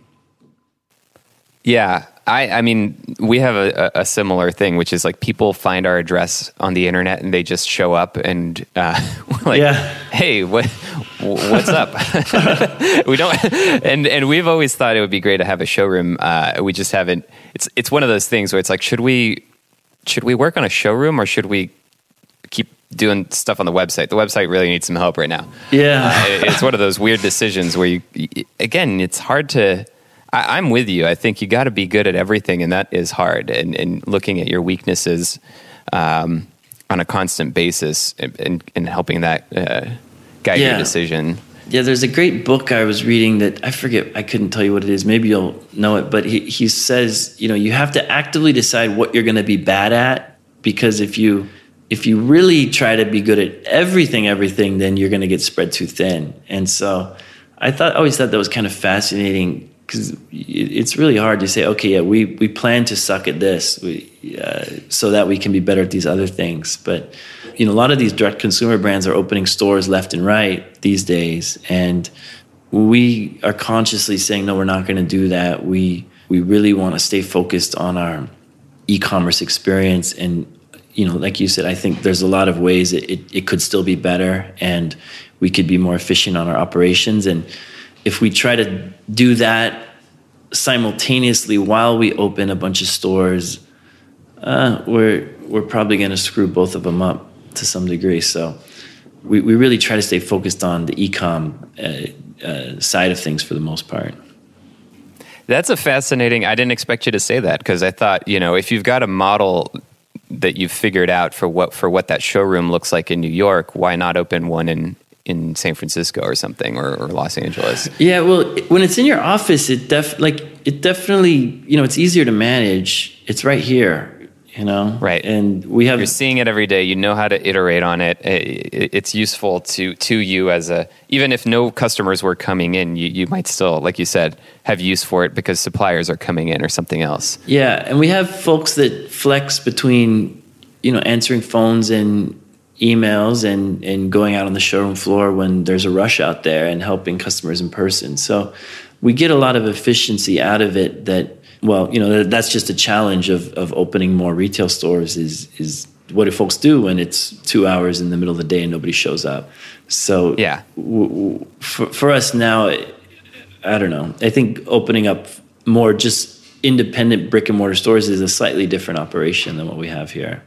Yeah. I, I mean, we have a, a similar thing, which is like people find our address on the internet and they just show up and uh, we're like, yeah. hey, what, what's up? we don't, and and we've always thought it would be great to have a showroom. Uh, we just haven't. It's it's one of those things where it's like, should we should we work on a showroom, or should we keep doing stuff on the website? The website really needs some help right now. Yeah, uh, it's one of those weird decisions where you, again, it's hard to. I, I'm with you. I think you got to be good at everything, and that is hard. And, and looking at your weaknesses um, on a constant basis, and, and, and helping that uh, guide yeah. your decision. Yeah, there's a great book I was reading that I forget. I couldn't tell you what it is. Maybe you'll know it. But he he says, you know, you have to actively decide what you're going to be bad at, because if you if you really try to be good at everything, everything, then you're going to get spread too thin. And so I thought, I always thought that was kind of fascinating. because it's really hard to say, okay, yeah, we, we plan to suck at this we, uh, so that we can be better at these other things. But, you know, a lot of these direct consumer brands are opening stores left and right these days. And we are consciously saying, no, we're not going to do that. We, we really want to stay focused on our e-commerce experience. And, you know, like you said, I think there's a lot of ways it, it, it could still be better, and we could be more efficient on our operations. And if we try to do that simultaneously while we open a bunch of stores, uh, we're we're probably going to screw both of them up to some degree. So we, we really try to stay focused on the e-com uh, uh, side of things for the most part. That's a fascinating, I didn't expect you to say that, because I thought, you know, if you've got a model that you've figured out for what for what that showroom looks like in New York, why not open one in in San Francisco or something, or, or Los Angeles? Yeah, well, when it's in your office, it def like it definitely, you know, it's easier to manage. It's right here, you know? Right. And we have... You're seeing it every day. You know how to iterate on it. It's useful to to you as a... Even if no customers were coming in, you, you might still, like you said, have use for it because suppliers are coming in or something else. Yeah, and we have folks that flex between, you know, answering phones and emails and, and going out on the showroom floor when there's a rush out there and helping customers in person. So we get a lot of efficiency out of it that, well, you know, that's just a challenge of, of opening more retail stores is, is what do folks do when it's two hours in the middle of the day and nobody shows up? So yeah, w- w- for, for us now, I don't know. I think opening up more just independent brick and mortar stores is a slightly different operation than what we have here.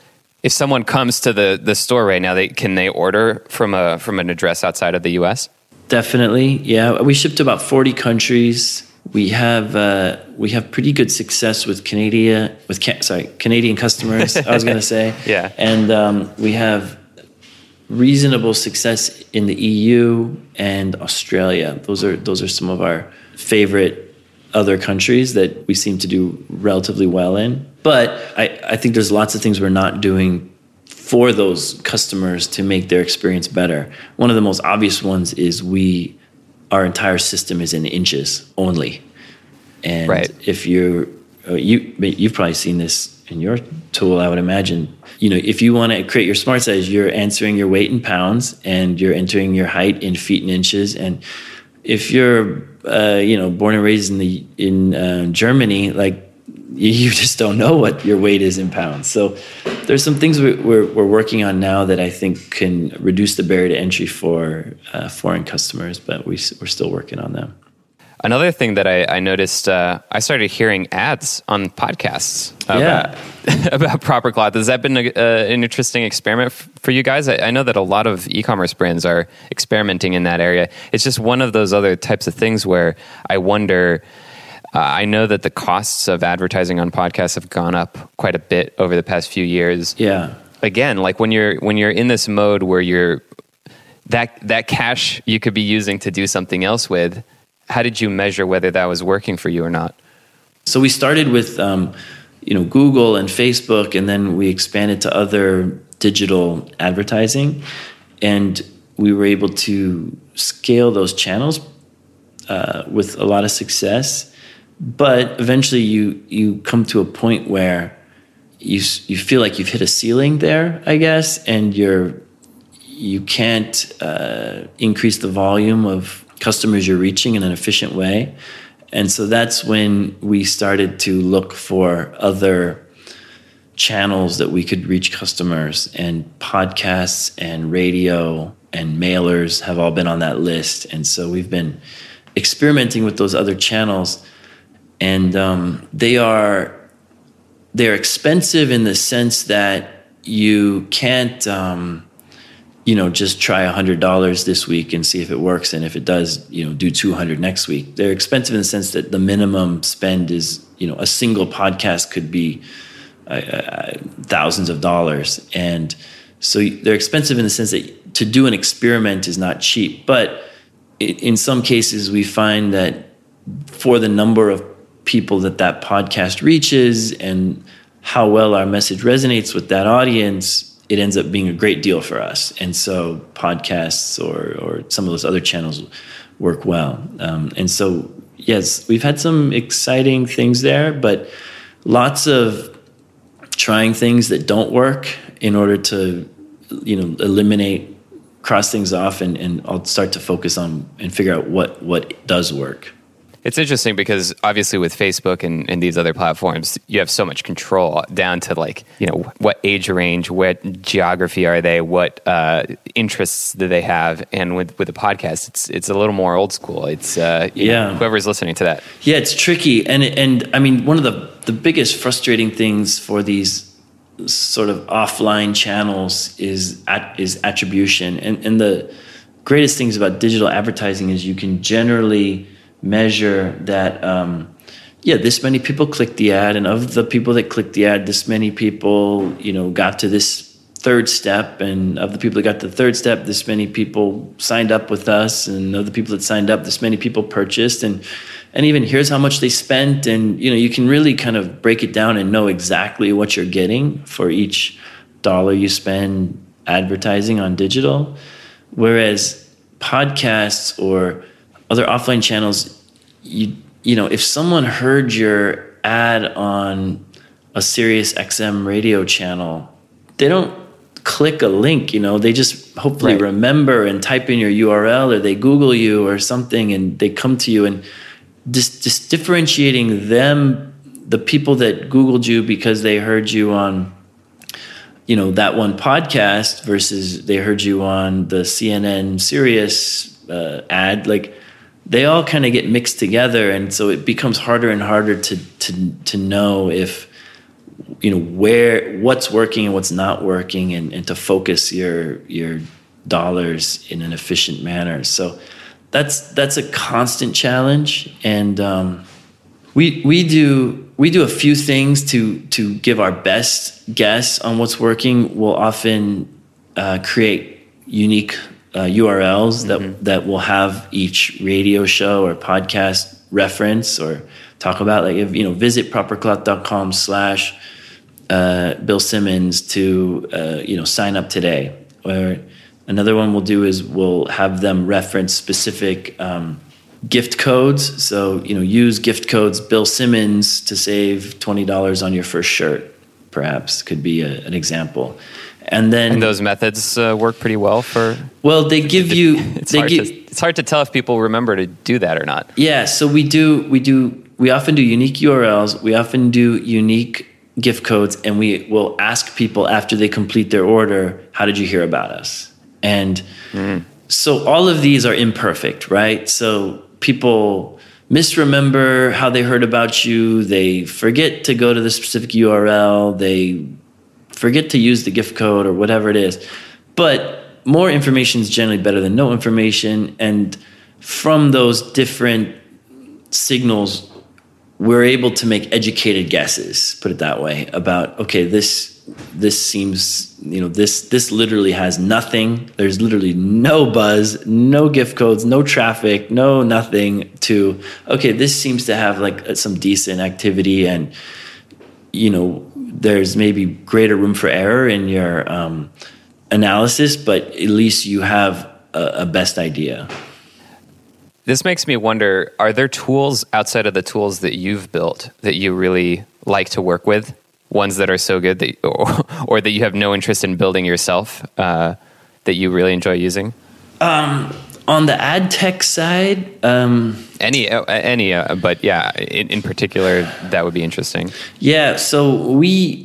If someone comes to the, the store right now, they can they order from a from an address outside of the U S? Definitely, yeah. We ship to about forty countries. We have uh, we have pretty good success with Canadian with sorry Canadian customers. I was going to say, yeah, and um, we have reasonable success in the E U and Australia. Those are those are some of our favorite other countries that we seem to do relatively well in. But I, I think there's lots of things we're not doing for those customers to make their experience better. One of the most obvious ones is we, our entire system is in inches only. And right. if you're, you, you've probably seen this in your tool, I would imagine. You know, if you want to create your smart size, you're answering your weight in pounds and you're entering your height in feet and inches. And if you're, uh, you know, born and raised in the in uh, Germany, like you just don't know what your weight is in pounds. So there's some things we're we're, we're working on now that I think can reduce the barrier to entry for uh, foreign customers, but we we're still working on them. Another thing that I, I noticed, uh, I started hearing ads on podcasts about, yeah. about Proper Cloth. Has that been a, uh, an interesting experiment f- for you guys? I, I know that a lot of e-commerce brands are experimenting in that area. It's just one of those other types of things where I wonder, uh, I know that the costs of advertising on podcasts have gone up quite a bit over the past few years. Yeah. Again, like when you're when you're in this mode where you're that that cash you could be using to do something else with, how did you measure whether that was working for you or not? So we started with, um, you know, Google and Facebook, and then we expanded to other digital advertising, and we were able to scale those channels uh, with a lot of success. But eventually, you you come to a point where you you feel like you've hit a ceiling there, I guess, and you're you can't uh, increase the volume of customers you're reaching in an efficient way. And so that's when we started to look for other channels that we could reach customers, and podcasts and radio and mailers have all been on that list. And so we've been experimenting with those other channels, and um, they are they're expensive in the sense that you can't um, you know, just try one hundred dollars this week and see if it works. And if it does, you know, do two hundred next week. They're expensive in the sense that the minimum spend is, you know, a single podcast could be uh, uh, thousands of dollars. And so they're expensive in the sense that to do an experiment is not cheap. But in some cases, we find that for the number of people that that podcast reaches and how well our message resonates with that audience, it ends up being a great deal for us. And so podcasts or or some of those other channels work well. Um, and so, yes, we've had some exciting things there, but lots of trying things that don't work in order to, you know, eliminate, cross things off, and, and I'll start to focus on and figure out what, what does work. It's interesting because obviously with Facebook and, and these other platforms, you have so much control down to like, you know, what age range, what geography are they, what uh, interests do they have? And with, with the podcast, it's it's a little more old school. It's, uh, yeah, know, whoever's listening to that. Yeah, it's tricky. And, and I mean, one of the, the biggest frustrating things for these sort of offline channels is at, is attribution. And, and the greatest things about digital advertising is you can generally measure that, um, yeah, this many people clicked the ad, and of the people that clicked the ad, this many people, you know, got to this third step, and of the people that got to the third step, this many people signed up with us, and of the people that signed up, this many people purchased, and and even here's how much they spent, and you know, you can really kind of break it down and know exactly what you're getting for each dollar you spend advertising on digital, whereas podcasts or other offline channels, you you know, if someone heard your ad on a Sirius X M radio channel, they don't click a link, you know, they just hopefully right. remember and type in your U R L, or they Google you or something, and they come to you. And just, just differentiating them, the people that Googled you because they heard you on, you know, that one podcast versus they heard you on the C N N Sirius uh, ad, like, they all kind of get mixed together, and so it becomes harder and harder to to to know if, you know, where what's working and what's not working, and, and to focus your your dollars in an efficient manner. So that's that's a constant challenge, and um, we we do we do a few things to to give our best guess on what's working. We'll often uh, create unique Uh, U R Ls that mm-hmm. that will have each radio show or podcast reference or talk about, like, if, you know, visit propercloth.com slash uh, Bill Simmons to, uh, you know, sign up today. Or another one we'll do is we'll have them reference specific um, gift codes. So, you know, use gift codes Bill Simmons to save twenty dollars on your first shirt, perhaps, could be a, an example. And then, and those methods uh, work pretty well for. Well, they give you. It's they hard give, to it's hard to tell if people remember to do that or not. Yeah, so we do. We do. We often do unique U R Ls. We often do unique gift codes, and we will ask people after they complete their order, "How did you hear about us?" And mm. so all of these are imperfect, right? So people misremember how they heard about you. They forget to go to the specific U R L. They forget to use the gift code or whatever it is. But more information is generally better than no information. And from those different signals, we're able to make educated guesses, put it that way, about, okay, this this seems, you know, this this literally has nothing. There's literally no buzz, no gift codes, no traffic, no nothing, to, okay, this seems to have like some decent activity, and, you know, there's maybe greater room for error in your um, analysis, but at least you have a, a best idea. This makes me wonder, are there tools outside of the tools that you've built that you really like to work with? Ones that are so good that, or, or that you have no interest in building yourself, uh, that you really enjoy using? Um, on the ad tech side, um, any, uh, any, uh, but yeah, in, in particular, that would be interesting. Yeah. So we,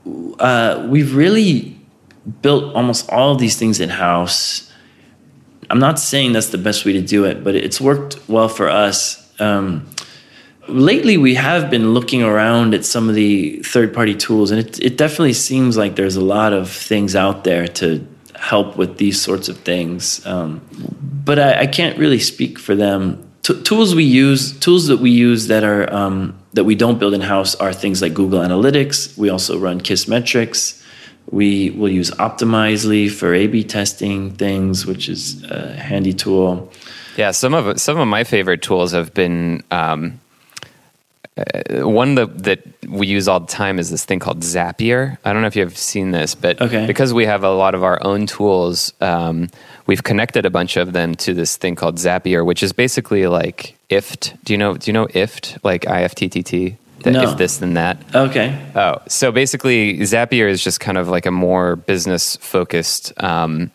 uh, we've really built almost all of these things in house. I'm not saying that's the best way to do it, but it's worked well for us. Um, lately, we have been looking around at some of the third-party tools, and it, it definitely seems like there's a lot of things out there to help with these sorts of things. Um, but I, I can't really speak for them. T- tools we use, tools that we use that are um, that we don't build in-house are things like Google Analytics. We also run Kissmetrics. We will use Optimizely for A B testing things, which is a handy tool. Yeah, some of some of my favorite tools have been um, uh, one that, that we use all the time is this thing called Zapier. I don't know if you've seen this, but okay. because we have a lot of our own tools, um, we've connected a bunch of them to this thing called Zapier, which is basically like I F T. Do you know? Do you know I F T? Like I F T T T. The no. If this then that. Okay. Oh, so basically, Zapier is just kind of like a more business focused um,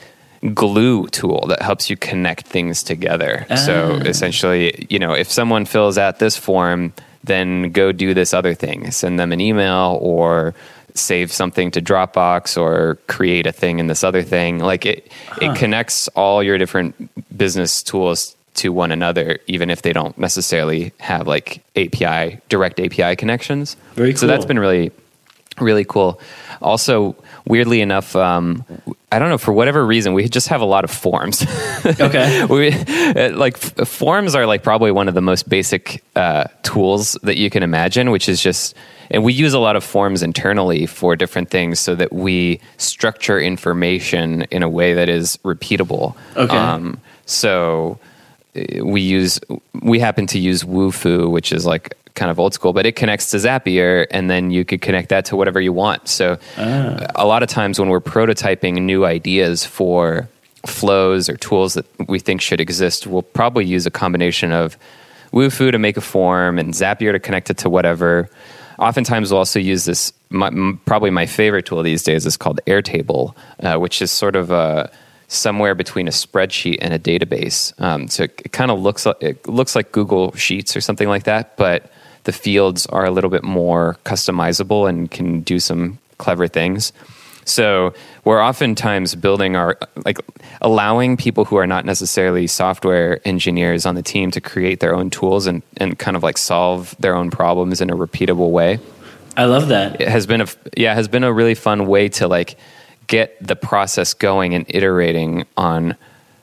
glue tool that helps you connect things together. Ah. So essentially, you know, if someone fills out this form, then go do this other thing. Send them an email or save something to Dropbox or create a thing in this other thing. Like it, huh. it connects all your different business tools to one another, even if they don't necessarily have like A P I, direct A P I connections. Very cool. So that's been really, really cool. Also, weirdly enough, um, I don't know, for whatever reason, we just have a lot of forms. Okay. we, like f- forms are like probably one of the most basic uh, tools that you can imagine, which is just, and we use a lot of forms internally for different things so that we structure information in a way that is repeatable. Okay. Um, so we use, we happen to use Wufoo, which is like kind of old school, but it connects to Zapier, and then you could connect that to whatever you want. So ah. a lot of times when we're prototyping new ideas for flows or tools that we think should exist, we'll probably use a combination of Wufoo to make a form and Zapier to connect it to whatever. Oftentimes we'll also use this, my, probably my favorite tool these days is called Airtable, uh, which is sort of a somewhere between a spreadsheet and a database. Um, so it, it kind of looks like, it looks like Google Sheets or something like that, but the fields are a little bit more customizable and can do some clever things. So we're oftentimes building our, like allowing people who are not necessarily software engineers on the team to create their own tools and, and kind of like solve their own problems in a repeatable way. I love that. It has been a, yeah, it has been a really fun way to like get the process going and iterating on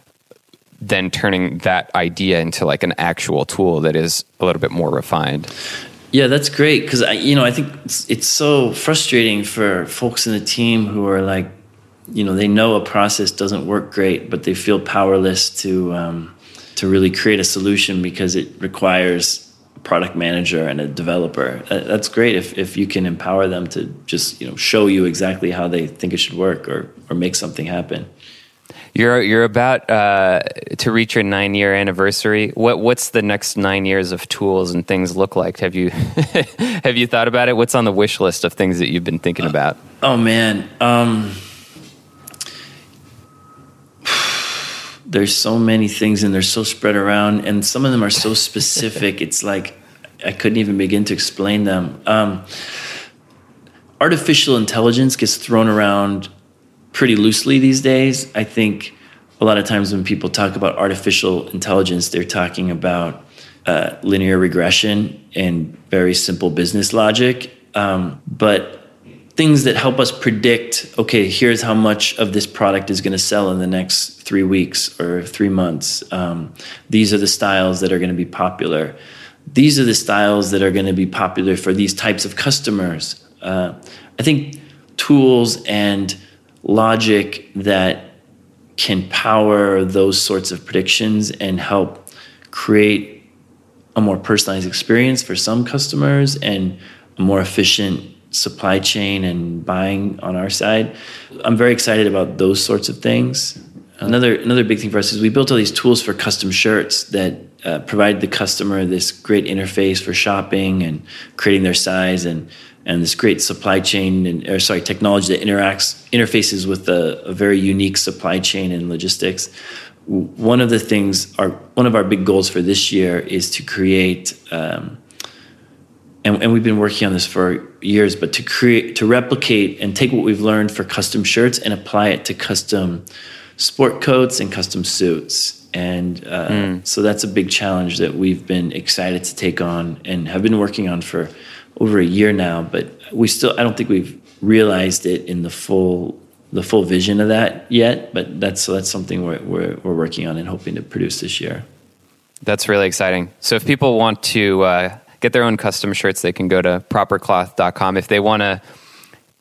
then turning that idea into like an actual tool that is a little bit more refined. Yeah, that's great. Because I, you know, I think it's, it's so frustrating for folks in the team who are like, you know, they know a process doesn't work great, but they feel powerless to um, to really create a solution because it requires a product manager and a developer. That's great if if you can empower them to just, you know, show you exactly how they think it should work or or make something happen. You're you're about uh, to reach your nine year anniversary. What what's the next nine years of tools and things look like? Have you have you thought about it? What's on the wish list of things that you've been thinking uh, about? Oh man, um, there's so many things and they're so spread around, and some of them are so specific. It's like I couldn't even begin to explain them. Um, artificial intelligence gets thrown around pretty loosely these days. I think a lot of times when people talk about artificial intelligence, they're talking about uh, linear regression and very simple business logic. Um, but things that help us predict, okay, here's how much of this product is going to sell in the next three weeks or three months. Um, these are the styles that are going to be popular. These are the styles that are going to be popular for these types of customers. Uh, I think tools and logic that can power those sorts of predictions and help create a more personalized experience for some customers and a more efficient supply chain and buying on our side. I'm very excited about those sorts of things. Another another big thing for us is we built all these tools for custom shirts that uh, provide the customer this great interface for shopping and creating their size and and this great supply chain and or sorry technology that interacts interfaces with a, a very unique supply chain and logistics. One of the things, our one of our big goals for this year is to create, um, and, and we've been working on this for years, but to create to replicate and take what we've learned for custom shirts and apply it to custom sport coats and custom suits. And uh, mm. so that's a big challenge that we've been excited to take on and have been working on for over a year now, but we still, I don't think we've realized it in the full, the full vision of that yet, but that's, so that's something we're, we're, we're working on and hoping to produce this year. That's really exciting. So if people want to uh, get their own custom shirts, they can go to proper cloth dot com. If they want to get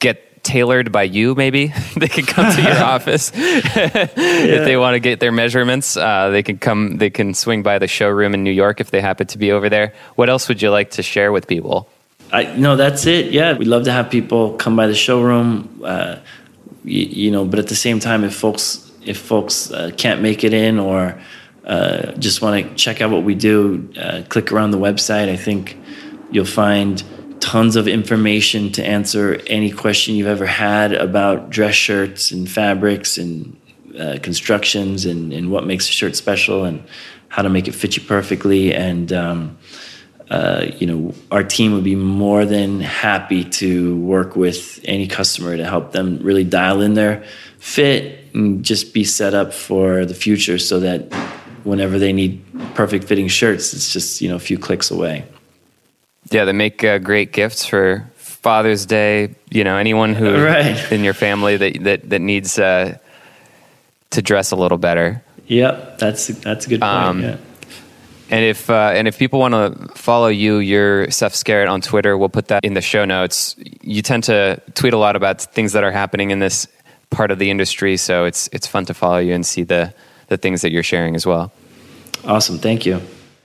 tailored by you, maybe. They could come to your office. If they want to get their measurements, uh, they can come, they can swing by the showroom in New York if they happen to be over there. What else would you like to share with people? I, no, that's it. Yeah, we'd love to have people come by the showroom, uh, you, you know, but at the same time, if folks, if folks uh, can't make it in or uh, just want to check out what we do, uh, click around the website. I think you'll find tons of information to answer any question you've ever had about dress shirts and fabrics and uh, constructions and, and what makes a shirt special and how to make it fit you perfectly. And, um, uh, you know, our team would be more than happy to work with any customer to help them really dial in their fit and just be set up for the future so that whenever they need perfect fitting shirts, it's just, you know, a few clicks away. Yeah, they make uh, great gifts for Father's Day. You know, anyone who right. in your family that that, that needs uh, to dress a little better. Yep, that's that's a good point. Um, yeah. And if uh, and if people want to follow you, you're Seth Scarrett on Twitter. We'll put that in the show notes. You tend to tweet a lot about things that are happening in this part of the industry, so it's it's fun to follow you and see the the things that you're sharing as well. Awesome, thank you.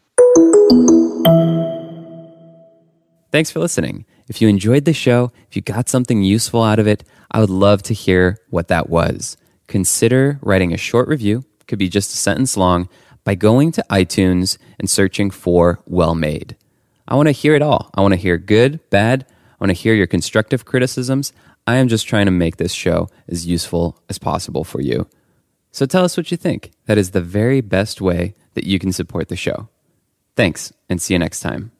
Thanks for listening. If you enjoyed the show, if you got something useful out of it, I would love to hear what that was. Consider writing a short review, could be just a sentence long, by going to iTunes and searching for Well Made. I want to hear it all. I want to hear good, bad. I want to hear your constructive criticisms. I am just trying to make this show as useful as possible for you. So tell us what you think. That is the very best way that you can support the show. Thanks, and see you next time.